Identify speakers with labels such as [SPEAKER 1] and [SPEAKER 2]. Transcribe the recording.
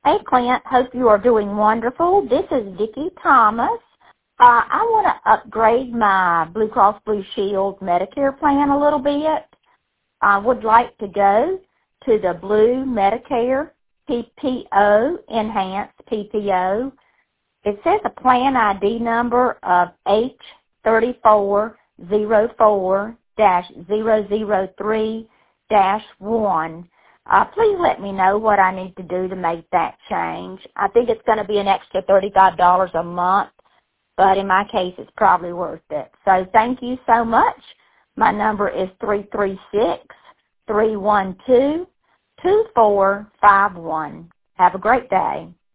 [SPEAKER 1] Hey, Clint. Hope you are doing wonderful. This is Vicki Thomas. I want to upgrade my Blue Cross Blue Shield Medicare plan a little bit. I would like to go to the Blue Medicare PPO, Enhanced PPO. It says a plan ID number of H3404-003-1. Please let me know what I need to do to make that change. I think it's going to be an extra $35 a month, but in my case, it's probably worth it. So thank you so much. My number is 336-312-2451. Have a great day.